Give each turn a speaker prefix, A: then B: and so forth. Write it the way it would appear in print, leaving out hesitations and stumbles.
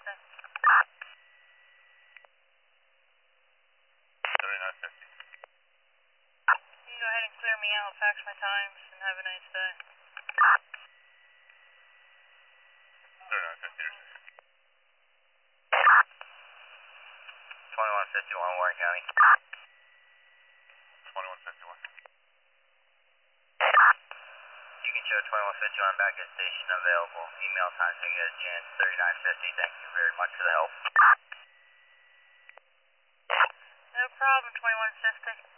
A: 3950. You can go ahead and clear me out, fax my times, and have a nice day.
B: 3950. 2151 Warren County. 2151. You can show 2151 back at station available. Email times when you get a chance. 3950. Thank you very much for the help.
A: No problem, 2150.